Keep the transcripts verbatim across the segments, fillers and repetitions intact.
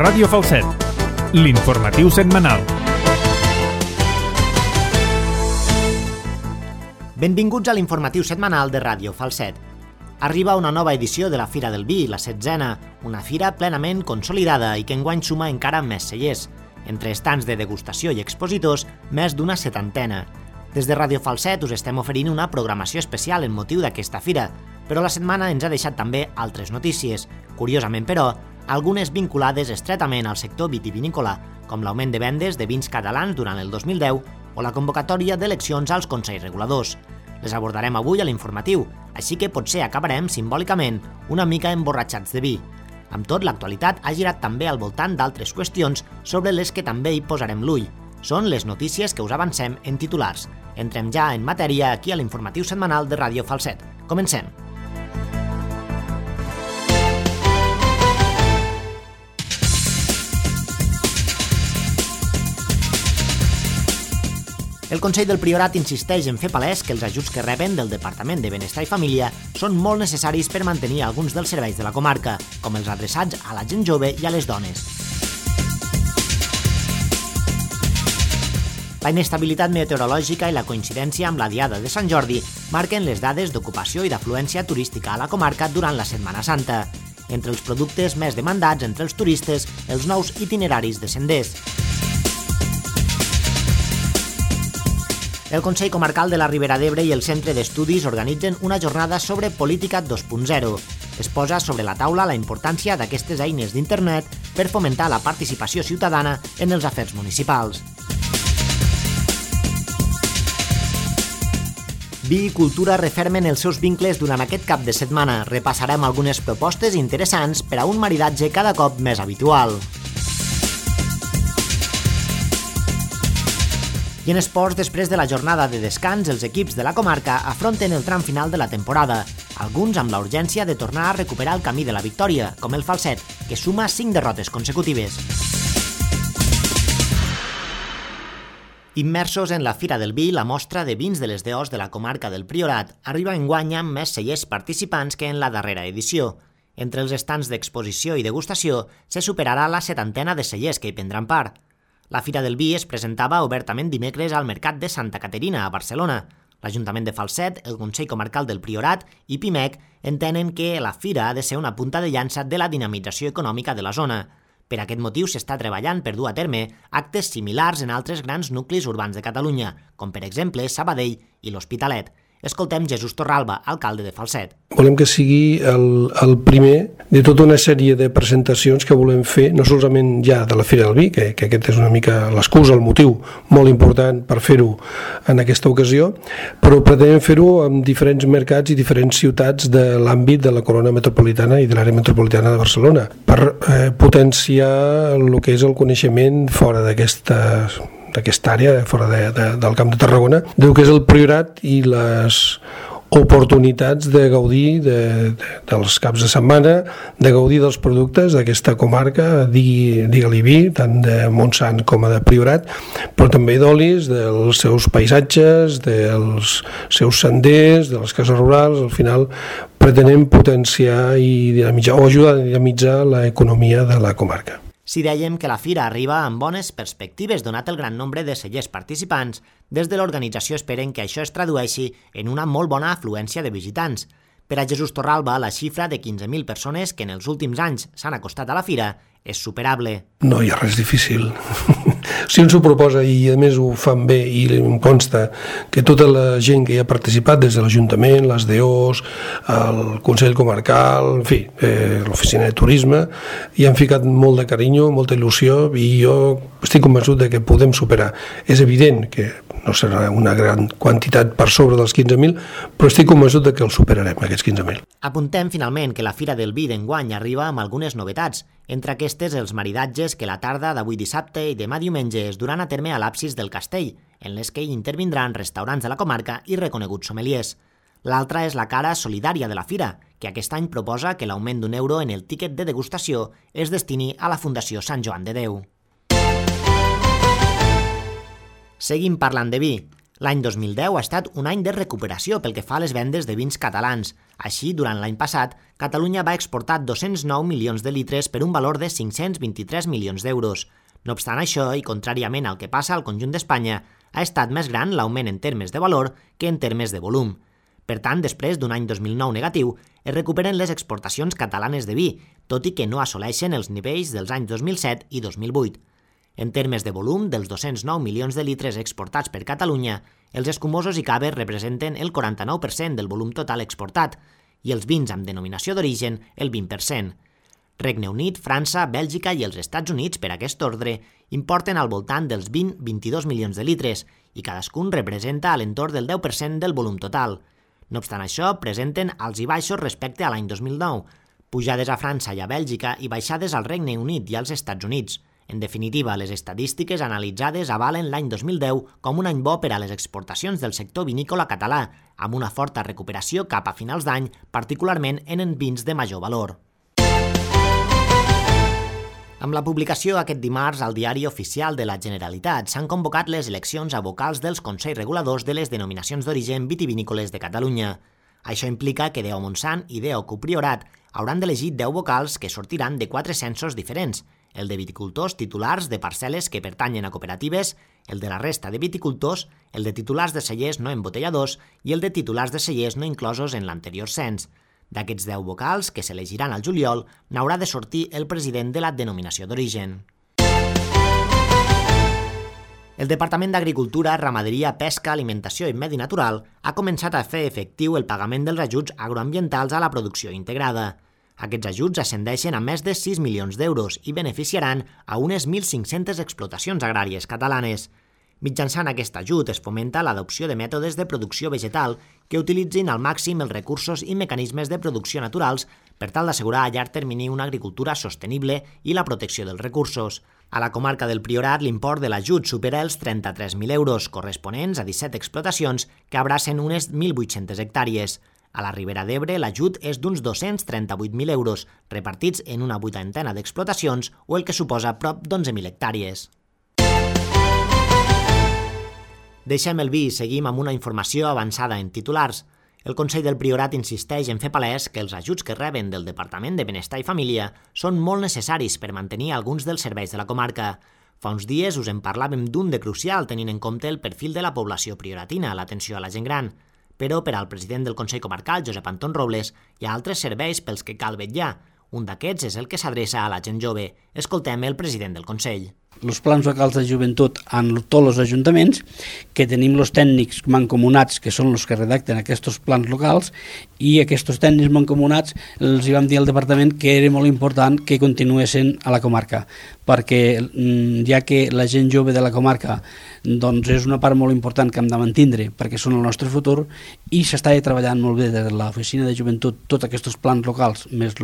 Ràdio Falset, l'informatiu setmanal. Benvinguts a l'informatiu setmanal de Ràdio Falset. Arriba una nova edició de la Fira del Vi, la setzena, una fira plenament consolidada i que enguany suma encara més cellers. Entre estants de degustació i expositors, més d'una setantena. Des de Ràdio Falset us estem oferint una programació especial en motiu d'aquesta fira, però la setmana ens ha deixat també altres notícies, curiosament però, algunes vinculades estretament al sector vitivinícola, com l'augment de vendes de vins catalans durant el dos mil deu o la convocatòria d'eleccions als consells reguladors. Les abordarem avui a l'informatiu, així que potser acabarem simbòlicament una mica emborratxats de vi. Amb tot, l'actualitat ha girat també al voltant d'altres qüestions sobre les que també hi posarem l'ull. Són les notícies que us avancem en titulars. Entrem ja en matèria aquí a l'informatiu setmanal de Ràdio Falset. Comencem! El Consell del Priorat insisteix en fer palès que els ajuts que reben del Departament de Benestar i Família són molt necessaris per mantenir alguns dels serveis de la comarca, com els adreçats a la gent jove i a les dones. La inestabilitat meteorològica i la coincidència amb la Diada de Sant Jordi marquen les dades d'ocupació i d'afluència turística a la comarca durant la Setmana Santa. Entre els productes més demandats entre els turistes, els nous itineraris de senders. El Consell Comarcal de la Ribera d'Ebre i el Centre d'Estudis organitzen una jornada sobre política dos punt zero. Es posa sobre la taula la importància d'aquestes eines d'internet per fomentar la participació ciutadana en els afers municipals. Vi i cultura refermen els seus vincles durant aquest cap de setmana. Repassarem algunes propostes interessants per a un maridatge cada cop més habitual. I en esports, després de la jornada de descans, els equips de la comarca afronten el tram final de la temporada, alguns amb la urgència de tornar a recuperar el camí de la victòria, com el Falset, que suma cinc derrotes consecutives. Immersos en la Fira del Vi, la mostra de vins de les Deors de la comarca del Priorat arriba enguany amb més cellers participants que en la darrera edició. Entre els estants d'exposició i degustació se superarà la setantena de cellers que hi prendran part. La Fira del Vi es presentava obertament dimecres al Mercat de Santa Caterina, a Barcelona. L'Ajuntament de Falset, el Consell Comarcal del Priorat i Pimec entenen que la fira ha de ser una punta de llança de la dinamització econòmica de la zona. Per aquest motiu s'està treballant per dur a terme actes similars en altres grans nuclis urbans de Catalunya, com per exemple Sabadell i l'Hospitalet. Escoltem Jesús Torralba, alcalde de Falset. Volem que sigui el, el primer de tota una sèrie de presentacions que volem fer, no solament ja de la Fira del Vi, que, que aquest és una mica l'excusa, el motiu molt important per fer-ho en aquesta ocasió, però pretenem fer-ho amb diferents mercats i diferents ciutats de l'àmbit de la corona metropolitana i de l'àrea metropolitana de Barcelona, per eh, potenciar el que és el coneixement fora d'aquesta d'aquesta àrea, fora de, de, del Camp de Tarragona, del que és el Priorat i les oportunitats de gaudir de, de, dels caps de setmana, de gaudir dels productes d'aquesta comarca, digui, digue-li vi, tant de Montsant com de Priorat, però també d'olis, dels seus paisatges, dels seus senders, de les cases rurals. Al final pretenem potenciar i dinamitzar, o ajudar a dinamitzar l'economia de la comarca. Si dèiem que la fira arriba amb bones perspectives donat el gran nombre de cellers participants, des de l'organització esperen que això es tradueixi en una molt bona afluència de visitants. Per a Jesús Torralba, la xifra de quinze mil persones que en els últims anys s'han acostat a la fira és superable. No hi ha res difícil. Si un s'ho proposa i a més ho fan bé i em consta que tota la gent que hi ha participat, des de l'Ajuntament, les D Os, el Consell Comarcal, en fi, eh, l'Oficina de Turisme, hi han ficat molt de carinyo, molta il·lusió, i jo estic convençut de que podem superar. És evident que no serà una gran quantitat per sobre dels quinze mil, però estic convençut de que el superarem, aquests quinze mil. Apuntem finalment que la Fira del Vi d'enguany arriba amb algunes novetats, entre aquestes els maridatges que la tarda d'avui dissabte i demà diumenge es duran a terme a l'absis del castell, en les que hi intervindran restaurants de la comarca i reconeguts sommeliers. L'altra és la cara solidària de la fira, que aquest any proposa que l'augment d'un euro en el tíquet de degustació es destini a la Fundació Sant Joan de Déu. Seguim parlant de vi. L'any dos mil deu ha estat un any de recuperació pel que fa a les vendes de vins catalans. Així, durant l'any passat, Catalunya va exportar dos-cents nou milions de litres per un valor de cinc-cents vint-i-tres milions d'euros. No obstant això, i contràriament al que passa al conjunt d'Espanya, ha estat més gran l'augment en termes de valor que en termes de volum. Per tant, després d'un any dos mil nou negatiu, es recuperen les exportacions catalanes de vi, tot i que no assoleixen els nivells dels anys dos mil set i dos mil vuit. En termes de volum, dels dos-cents nou milions de litres exportats per Catalunya, els escumosos i caves representen el quaranta-nou per cent del volum total exportat i els vins amb denominació d'origen el vint per cent. Regne Unit, França, Bèlgica i els Estats Units, per aquest ordre, importen al voltant dels vint a vint-i-dos milions de litres i cadascun representa a l'entorn del deu per cent del volum total. No obstant això, presenten alts i baixos respecte a l'any dos mil nou, pujades a França i a Bèlgica i baixades al Regne Unit i als Estats Units. En definitiva, les estadístiques analitzades avalen l'any dos mil deu com un any bo per a les exportacions del sector vinícola català, amb una forta recuperació cap a finals d'any, particularment en vins de major valor. Amb la publicació aquest dimarts al Diari Oficial de la Generalitat s'han convocat les eleccions a vocals dels Consells Reguladors de les Denominacions d'Origen Vitivinícoles de Catalunya. Això implica que D E O Montsant i D E O Cupriorat hauran d'elegir deu vocals que sortiran de quatre censos diferents, el de viticultors titulars de parcel·les que pertanyen a cooperatives, el de la resta de viticultors, el de titulars de cellers no embotelladors i el de titulars de cellers no inclosos en l'anterior cens. D'aquests deu vocals, que s'elegiran al juliol, n'haurà de sortir el president de la denominació d'origen. El Departament d'Agricultura, Ramaderia, Pesca, Alimentació i Medi Natural ha començat a fer efectiu el pagament dels ajuts agroambientals a la producció integrada. Aquests ajuts ascendeixen a més de sis milions d'euros i beneficiaran a unes mil cinc-centes explotacions agràries catalanes. Mitjançant aquest ajut es fomenta l'adopció de mètodes de producció vegetal que utilitzin al màxim els recursos i mecanismes de producció naturals per tal d'assegurar a llarg termini una agricultura sostenible i la protecció dels recursos. A la comarca del Priorat, l'import de l'ajut supera els trenta-tres mil euros, corresponents a disset explotacions que abracen unes mil vuit-centes hectàrees. A la Ribera d'Ebre, l'ajut és d'uns dos-cents trenta-vuit mil euros, repartits en una vuitantena d'explotacions o el que suposa prop d'onze mil hectàrees. Deixem el vi i seguim amb una informació avançada en titulars. El Consell del Priorat insisteix en fer palès que els ajuts que reben del Departament de Benestar i Família són molt necessaris per mantenir alguns dels serveis de la comarca. Fa uns dies us en parlàvem d'un de crucial tenint en compte el perfil de la població prioratina, l'atenció a la gent gran. Però per al president del Consell Comarcal, Josep Anton Robles, hi ha altres serveis pels que cal vetllar. Un d'aquests és el que s'adreça a la gent jove. Escoltem el president del Consell. Els plans locals de joventut en tots els ajuntaments, que tenim els tècnics mancomunats, que són els que redacten aquests plans locals, i aquests tècnics mancomunats els hi vam dir al departament que era molt important que continuessin a la comarca, perquè ja que la gent jove de la comarca doncs és una part molt important que hem de mantindre, perquè són el nostre futur, i s'està treballant molt bé des de l'oficina de joventut, tots aquests plans locals, més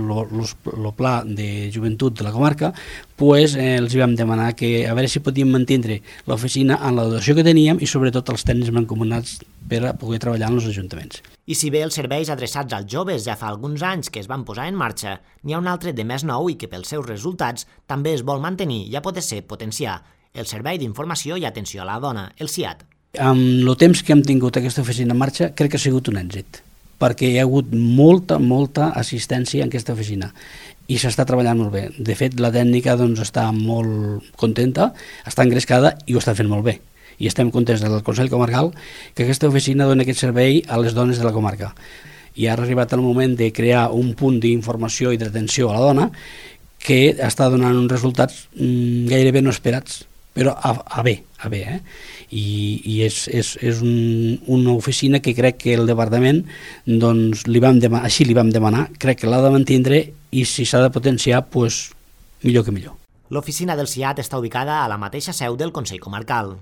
el pla de joventut de la comarca, pues, eh, els hi vam demanar que a veure si podíem mantenir l'oficina en la dotació que teníem i sobretot els tècnics mancomunats per a poder treballar en els ajuntaments. I si bé els serveis adreçats als joves ja fa alguns anys que es van posar en marxa, n'hi ha un altre de més nou i que pels seus resultats també es vol mantenir i a poder ser potenciar, el Servei d'Informació i Atenció a la Dona, el S I A D. Amb el temps que hem tingut aquesta oficina en marxa, crec que ha sigut un èxit, perquè hi ha hagut molta, molta assistència en aquesta oficina i s'està treballant molt bé. De fet, la tècnica doncs, està molt contenta, està engrescada i ho està fent molt bé. I estem contents del Consell Comarcal que aquesta oficina dona aquest servei a les dones de la comarca. I ara ha arribat el moment de crear un punt d'informació i d'atenció a la dona que està donant uns resultats mmm, gairebé no esperats, però a, a bé, a bé, eh? I, i és, és, és un, una oficina que crec que el departament doncs, li vam demanar, així li vam demanar, crec que l'ha de mantindre i si s'ha de potenciar, pues, millor que millor. L'oficina del S I A D està ubicada a la mateixa seu del Consell Comarcal.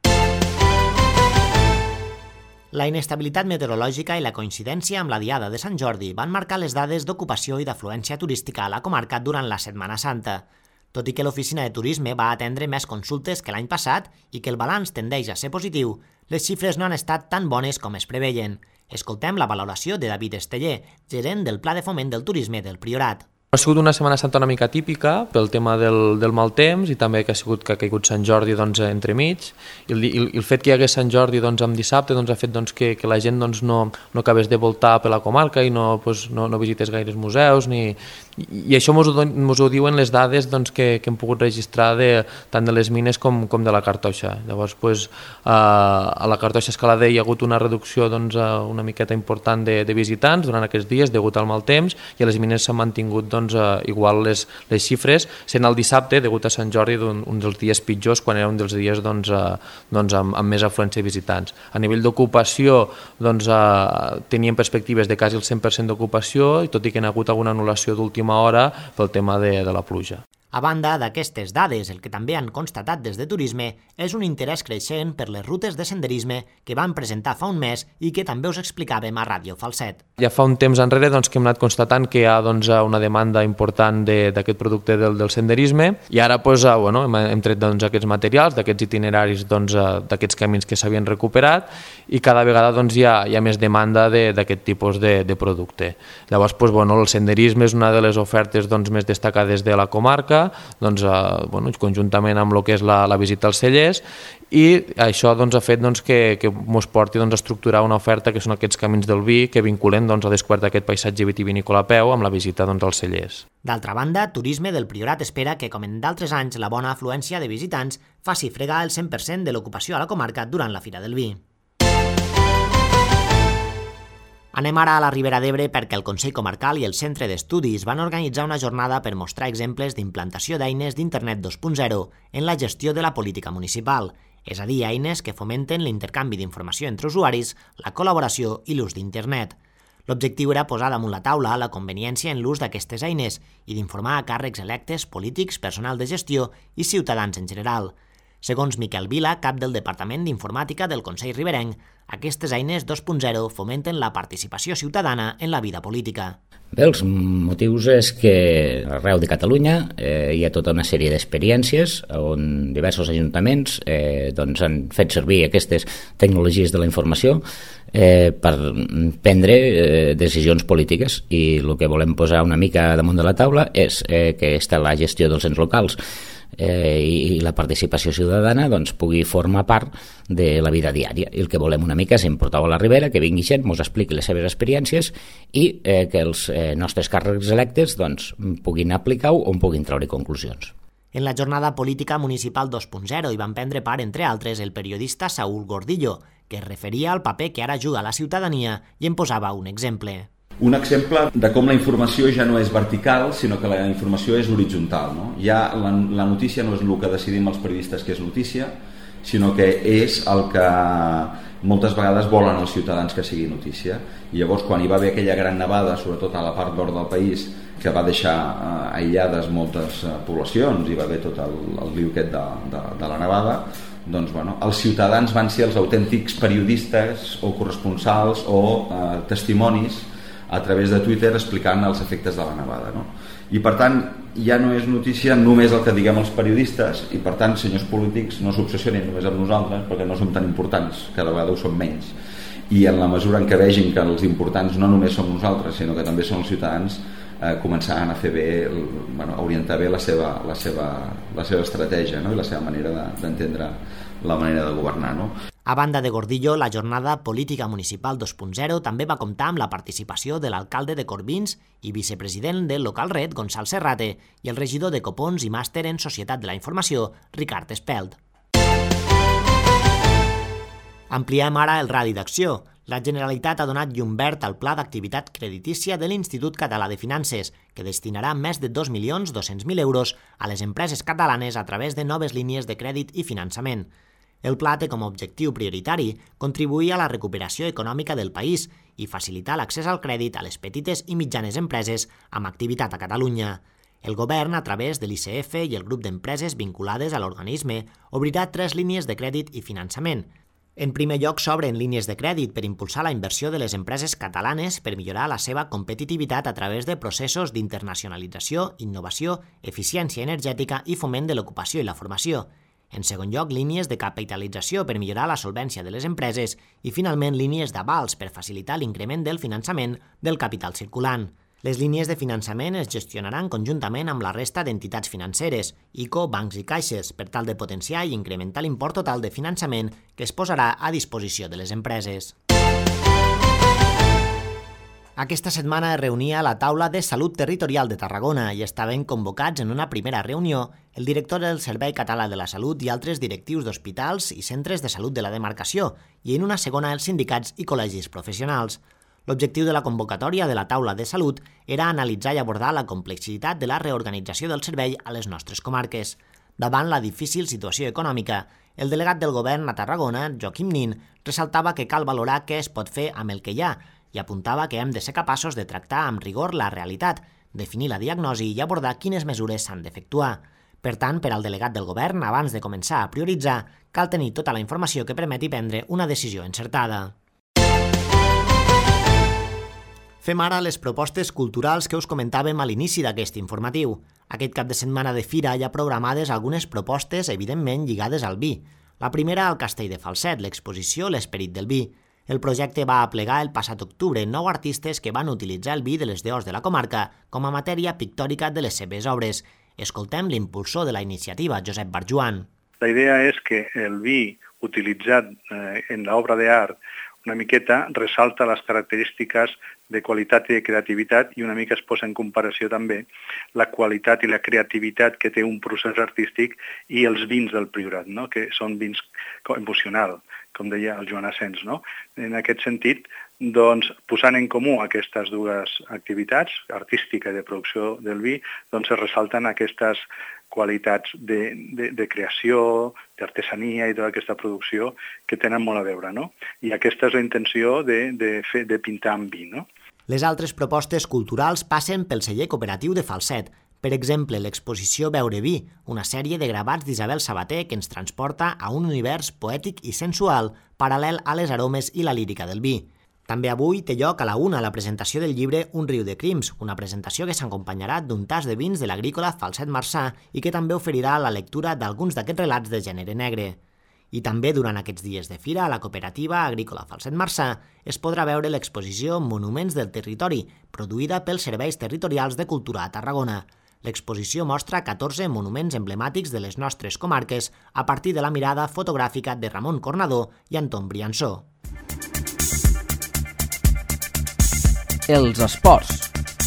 La inestabilitat meteorològica i la coincidència amb la Diada de Sant Jordi van marcar les dades d'ocupació i d'afluència turística a la comarca durant la Setmana Santa. Tot i que l'oficina de turisme va atendre més consultes que l'any passat i que el balanç tendeix a ser positiu, les xifres no han estat tan bones com es preveien. Escoltem la valoració de David Esteller, gerent del Pla de Foment del Turisme del Priorat. Ha sigut una Setmana Santa una mica típica pel tema del, del mal temps i també que ha sigut que ha caigut Sant Jordi doncs, entremig i el, el, el fet que hi hagués Sant Jordi doncs, en dissabte doncs, ha fet doncs, que, que la gent doncs, no, no acabés de voltar per la comarca i no, doncs, no, no visités gaires museus ni, i, i això mos ho, mos ho diuen les dades doncs, que, que hem pogut registrar de, tant de les mines com, com de la Cartoixa. Llavors doncs, a la Cartoixa Escalader hi ha hagut una reducció doncs, una miqueta important de, de visitants durant aquests dies degut al mal temps i a les mines s'han mantingut doncs, Doncs, uh, igual les, les xifres, sent el dissabte, degut a Sant Jordi, un, un dels dies pitjors, quan era un dels dies doncs, uh, doncs, amb, amb més afluència de visitants. A nivell d'ocupació, doncs, uh, teníem perspectives de quasi el cent per cent d'ocupació, i tot i que hi ha hagut alguna anul·lació d'última hora pel tema de, de la pluja. A banda d'aquestes dades, el que també han constatat des de Turisme és un interès creixent per les rutes de senderisme que van presentar fa un mes i que també us explicàvem a Ràdio Falset. Ja fa un temps enrere doncs, que hem anat constatant que hi ha doncs, una demanda important d'aquest producte del, del senderisme i ara doncs, bueno, hem, hem tret doncs, aquests materials, d'aquests itineraris, doncs, d'aquests camins que s'havien recuperat i cada vegada doncs, hi, ha, hi ha més demanda d'aquest de, tipus de, de producte. Llavors, doncs, bueno, el senderisme és una de les ofertes doncs, més destacades de la comarca, doncs, eh, bueno, conjuntament amb el que és la, la visita als cellers i això doncs, ha fet doncs, que, que ens porti doncs, a estructurar una oferta que són aquests camins del vi que vinculen doncs, a descobert aquest paisatge vitivinícola a peu amb la visita doncs, als cellers. D'altra banda, Turisme del Priorat espera que, com en d'altres anys, la bona afluència de visitants faci fregar el cent per cent de l'ocupació a la comarca durant la Fira del Vi. Anem ara a la Ribera d'Ebre perquè el Consell Comarcal i el Centre d'Estudis van organitzar una jornada per mostrar exemples d'implantació d'eines d'Internet dos punt zero en la gestió de la política municipal, és a dir, eines que fomenten l'intercanvi d'informació entre usuaris, la col·laboració i l'ús d'Internet. L'objectiu era posar damunt la taula la conveniència en l'ús d'aquestes eines i d'informar a càrrecs electes, polítics, personal de gestió i ciutadans en general. Segons Miquel Vila, cap del Departament d'Informàtica del Consell Riberenc, aquestes eines dos punt zero fomenten la participació ciutadana en la vida política. Bé, els motius és que arreu de Catalunya eh, hi ha tota una sèrie d'experiències on diversos ajuntaments eh, doncs han fet servir aquestes tecnologies de la informació eh, per prendre eh, decisions polítiques i el que volem posar una mica damunt de la taula és eh, que està la gestió dels ens locals Eh, i la participació ciutadana doncs, pugui formar part de la vida diària. I el que volem una mica és importar-ho a la Ribera, que vingui gent, ens expliqui les seves experiències i eh, que els eh, nostres càrrecs electes doncs, puguin aplicar-ho o puguin treure conclusions. En la jornada política municipal dos punt zero hi van prendre part, entre altres, el periodista Saúl Gordillo, que es referia al paper que ara juga la ciutadania i en posava un exemple. Un exemple de com la informació ja no és vertical, sinó que la informació és horitzontal. No? Ja la, la notícia no és el que decidim els periodistes que és notícia, sinó que és el que moltes vegades volen els ciutadans que sigui notícia. I llavors, quan hi va haver aquella gran nevada, sobretot a la part nord del país, que va deixar eh, aïllades moltes eh, poblacions, i va haver tot el, el liu aquest de, de, de la nevada, doncs, bueno, els ciutadans van ser els autèntics periodistes o corresponsals o eh, testimonis a través de Twitter explicant els efectes de la nevada. No? I per tant, ja no és notícia només el que diguem els periodistes i per tant, senyors polítics, no s'obsessionin només amb nosaltres perquè no som tan importants, cada vegada ho som menys. I en la mesura en què vegin que els importants no només som nosaltres, sinó que també són els ciutadans, eh, començaran a fer bé, bueno, a orientar bé la seva, la seva, la seva estratègia, no? I la seva manera d'entendre la manera de governar. No? A banda de Gordillo, la jornada política municipal dos punt zero també va comptar amb la participació de l'alcalde de Corbins i vicepresident del Local Red, Gonçal Serrate, i el regidor de Copons i màster en Societat de la Informació, Ricard Espelt. Ampliem ara el radi d'acció. La Generalitat ha donat llum verd al pla d'activitat creditícia de l'Institut Català de Finances, que destinarà més de dos milions dos-cents mil euros a les empreses catalanes a través de noves línies de crèdit i finançament. El pla té com a objectiu prioritari contribuir a la recuperació econòmica del país i facilitar l'accés al crèdit a les petites i mitjanes empreses amb activitat a Catalunya. El govern, a través de l'I C F i el grup d'empreses vinculades a l'organisme, obrirà tres línies de crèdit i finançament. En primer lloc, s'obren línies de crèdit per impulsar la inversió de les empreses catalanes per millorar la seva competitivitat a través de processos d'internacionalització, innovació, eficiència energètica i foment de l'ocupació i la formació. En segon lloc, línies de capitalització per millorar la solvència de les empreses i, finalment, línies d'avals per facilitar l'increment del finançament del capital circulant. Les línies de finançament es gestionaran conjuntament amb la resta d'entitats financeres, I C O, bancs i caixes, per tal de potenciar i incrementar l'import total de finançament que es posarà a disposició de les empreses. Aquesta setmana es reunia la taula de Salut Territorial de Tarragona i estaven convocats en una primera reunió el director del Servei Català de la Salut i altres directius d'hospitals i centres de salut de la demarcació i en una segona els sindicats i col·legis professionals. L'objectiu de la convocatòria de la taula de salut era analitzar i abordar la complexitat de la reorganització del servei a les nostres comarques. Davant la difícil situació econòmica, el delegat del govern a Tarragona, Joaquim Nin, ressaltava que cal valorar què es pot fer amb el que hi ha i apuntava que hem de ser capaços de tractar amb rigor la realitat, definir la diagnosi i abordar quines mesures s'han d'efectuar. Per tant, per al delegat del govern, abans de començar a prioritzar, cal tenir tota la informació que permeti prendre una decisió encertada. Fem ara les propostes culturals que us comentàvem a l'inici d'aquest informatiu. Aquest cap de setmana de fira hi ha programades algunes propostes, evidentment, lligades al vi. La primera al Castell de Falset, l'exposició L'esperit del vi. El projecte va aplegar el passat octubre nou artistes que van utilitzar el vi de les deors de la comarca com a matèria pictòrica de les seves obres. Escoltem l'impulsor de la iniciativa, Josep Barjuan. La idea és que el vi utilitzat eh, en l'obra d'art una miqueta ressalta les característiques de qualitat i de creativitat i una mica es posa en comparació també la qualitat i la creativitat que té un procés artístic i els vins del Priorat, no? Que són vins emocionals, com deia el Joan Asens. No? En aquest sentit, doncs, posant en comú aquestes dues activitats, artística i de producció del vi, doncs es ressalten aquestes qualitats de, de, de creació, d'artesania i tota aquesta producció que tenen molt a veure, no? I aquesta és la intenció de, de, fer, de pintar amb vi, no? Les altres propostes culturals passen pel celler cooperatiu de Falset. Per exemple, l'exposició Beure vi, una sèrie de gravats d'Isabel Sabater que ens transporta a un univers poètic i sensual paral·lel a les aromes i la lírica del vi. També avui té lloc a la una la presentació del llibre Un riu de crims, una presentació que s'acompanyarà d'un tas de vins de l'agrícola Falset Marçà i que també oferirà la lectura d'alguns d'aquests relats de gènere negre. I també durant aquests dies de fira a la cooperativa agrícola Falset Marçà es podrà veure l'exposició Monuments del Territori, produïda pels Serveis Territorials de Cultura a Tarragona. L'exposició mostra catorze monuments emblemàtics de les nostres comarques a partir de la mirada fotogràfica de Ramon Cornador i Anton Briansó. Els esports.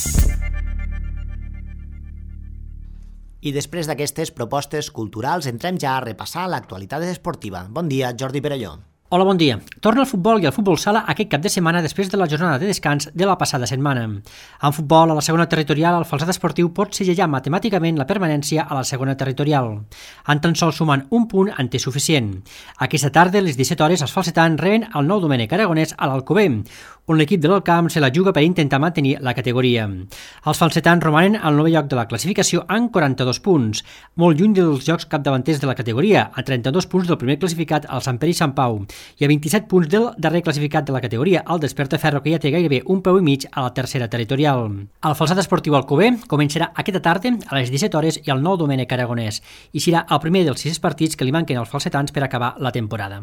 I després d'aquestes propostes culturals entrem ja a repassar l'actualitat esportiva. Bon dia, Jordi Perelló. Hola, bon dia. Torna el futbol i el futbol sala aquest cap de setmana després de la jornada de descans de la passada setmana. En futbol, a la segona territorial, el Falset Esportiu pot segellar matemàticament la permanència a la segona territorial. En tan sols sumant un punt en té suficient. Aquesta tarda, a les disset hores, els falsetans reben el nou Domènec Aragonès a l'Alcover, on l'equip de l'Alcamp se la juga per intentar mantenir la categoria. Els falsetans romanen al novè lloc de la classificació amb quaranta-dos punts, molt lluny dels llocs capdavanters de la categoria, a trenta-dos punts del primer classificat, el Sant Pere i Sant Pau, i a vint-i-set punts del darrer classificat de la categoria, el Despertaferro, que ja té gairebé un peu i mig a la tercera territorial. El Falset Esportiu Alcover començarà aquesta tarda a les disset hores i el nou Domènec Aragonès, i serà el primer dels sis partits que li manquen als falsetans per acabar la temporada.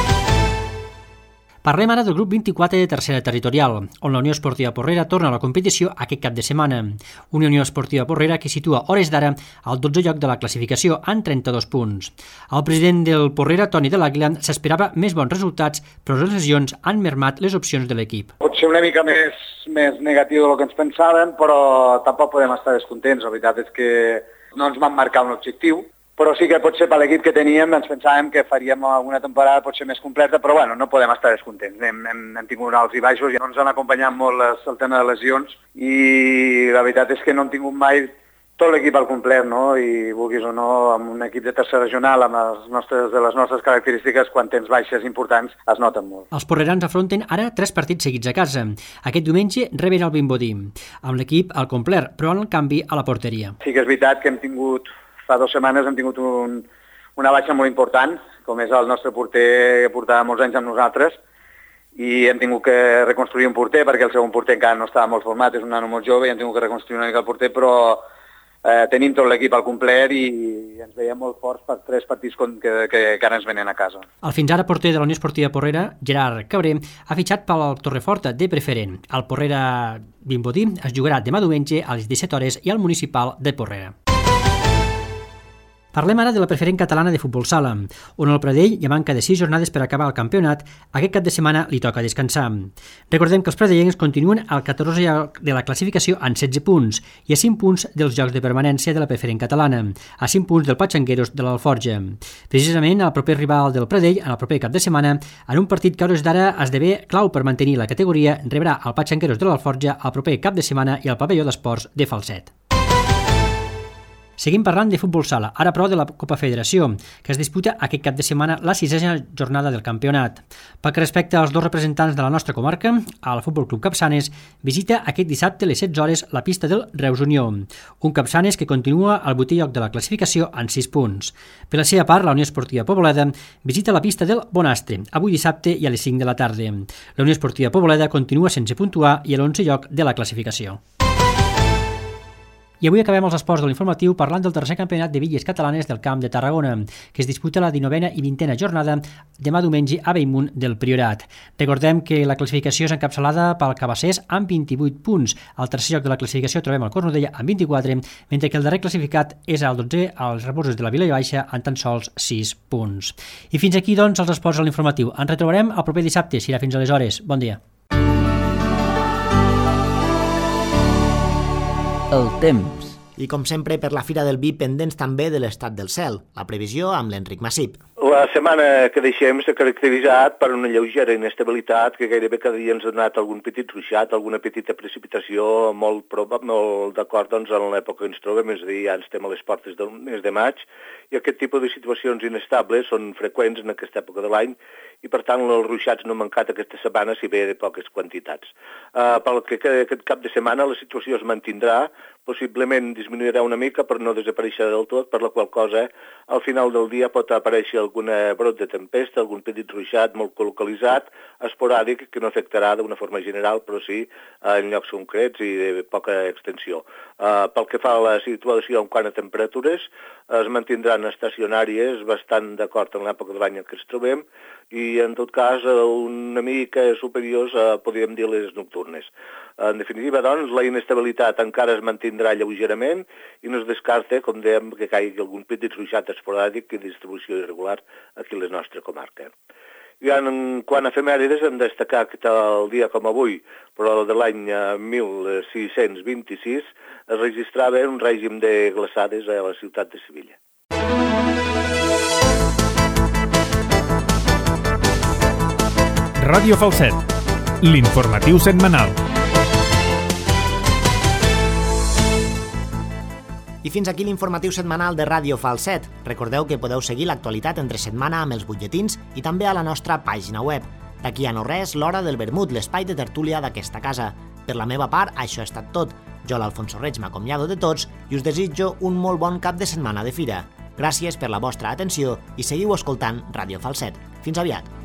Parlem ara del grup vint-i-quatre de tercera territorial, on la Unió Esportiva Porrera torna a la competició aquest cap de setmana. Una Unió Esportiva Porrera que situa hores d'ara al dotzè lloc de la classificació amb trenta-dos punts. El president del Porrera, Toni de l'Àguila, s'esperava més bons resultats, però les lesions han mermat les opcions de l'equip. Pot ser una mica més, més negatiu del que ens pensàvem, però tampoc podem estar descontents. La veritat és que no ens van marcar un objectiu, però sí que potser per l'equip que teníem ens pensàvem que faríem alguna temporada potser més completa, però bueno, no podem estar descontents. Hem, hem, hem tingut alts i baixos i no ens han acompanyat molt les, el tema de lesions i la veritat és que no hem tingut mai tot l'equip al complet, no? I vulguis o no, amb un equip de tercera regional, amb les nostres, de les nostres característiques, quan tens baixes importants, es noten molt. Els porrerans afronten ara tres partits seguits a casa. Aquest diumenge reben el Vimbodí, amb l'equip al complet, però en canvi a la porteria. Sí que és veritat que hem tingut fa dues setmanes hem tingut un, una baixa molt important, com és el nostre porter que portava molts anys amb nosaltres, i hem tingut que reconstruir un porter perquè el segon porter encara no estava molt format, és un nano molt jove i hem tingut que reconstruir una mica el porter, però eh, tenim tot l'equip al complet i ens veiem molt forts per tres partits que, que, que ara ens venen a casa. El fins ara porter de la Unió Esportiva Porrera, Gerard Cabré, ha fitxat pel Torreforta de preferent. El Porrera Vimbodí es jugarà demà diumenge a les disset hores i al Municipal de Porrera. Parlem ara de la preferent catalana de futbol sala, on el Pradell, i a manca de sis jornades per acabar el campionat, aquest cap de setmana li toca descansar. Recordem que els pradellencs continuen al catorzè lloc de la classificació en setze punts i a cinc punts dels jocs de permanència de la preferent catalana, a cinc punts del Patxangueros de l'Alforja. Precisament el proper rival del Pradell, en el proper cap de setmana, en un partit que a hores d'ara esdevé clau per mantenir la categoria, rebrà el Patxangueros de l'Alforja el proper cap de setmana i el pavelló d'esports de Falset. Seguim parlant de futbol sala, ara però de la Copa Federació, que es disputa aquest cap de setmana la sisena jornada del campionat. Pel que respecta als dos representants de la nostra comarca, el Futbol Club Capçanes visita aquest dissabte a les setze hores la pista del Reus Unió, un Capçanes que continua al vuitè lloc de la classificació en sis punts. Per la seva part, la Unió Esportiva Poboleda visita la pista del Bonastre, avui dissabte i a les cinc de la tarda. La Unió Esportiva Poboleda continua sense puntuar i a l'onzè lloc de la classificació. I avui acabem els esports de l'informatiu parlant del tercer campionat de bitlles catalanes del Camp de Tarragona, que es disputa la dinovena i vintena jornada demà diumenge a Bellmunt del Priorat. Recordem que la classificació és encapçalada pel Cabassers amb vint-i-vuit punts. Al tercer lloc de la classificació trobem el Cornudella amb vint-i-quatre, mentre que el darrer classificat és el dotzè als Raboses de la Vila Baixa amb tan sols sis punts. I fins aquí, doncs, els esports de l'informatiu. Ens retrobarem el proper dissabte, serà fins aleshores. Bon dia. El temps. I com sempre, per la Fira del Vi, pendents també de l'estat del cel. La previsió amb l'Enric Massip. La setmana que deixem s'ha caracteritzat per una lleugera inestabilitat que gairebé cada dia ens ha donat algun petit ruixat, alguna petita precipitació molt, proba, molt d'acord doncs, en l'època que ens trobem, és a dir, ja ens estem a les portes del mes de maig, i aquest tipus de situacions inestables són freqüents en aquesta època de l'any i, per tant, els ruixats no han mancat aquesta setmana, si bé de poques quantitats. Uh, pel que queda aquest cap de setmana la situació es mantindrà, possiblement disminuirà una mica per no desaparèixer del tot, per la qual cosa al final del dia pot aparèixer algun brot de tempesta, algun petit ruixat molt localitzat, esporàdic, que no afectarà d'una forma general, però sí en llocs concrets i de poca extensió. Uh, pel que fa a la situació en quant a temperatures, es mantindran estacionàries bastant d'acord amb l'època de l'any en què ens trobem i, en tot cas, una mica superiors a, podríem dir, les nocturnes. En definitiva, doncs, la inestabilitat encara es mantindrà lleugerament i no es descarta, com dèiem, que caigui algun petit ruixat esporàdic i distribució irregular aquí a la nostra comarca. I en quant a efemèrides, hem de destacar que el dia com avui, però de l'any mil sis-cents vint-i-sis, es registrava un règim de glaçades a la ciutat de Sevilla. Ràdio Falset, l'informatiu setmanal. I fins aquí l'informatiu setmanal de Ràdio Falset. Recordeu que podeu seguir l'actualitat entre setmana amb els butlletins i també a la nostra pàgina web. D'aquí a no res, l'hora del vermut, l'espai de tertúlia d'aquesta casa. Per la meva part, això ha estat tot. Jo, l'Alfonso Reig, m'acomiado de tots i us desitjo un molt bon cap de setmana de fira. Gràcies per la vostra atenció i seguiu escoltant Ràdio Falset. Fins aviat.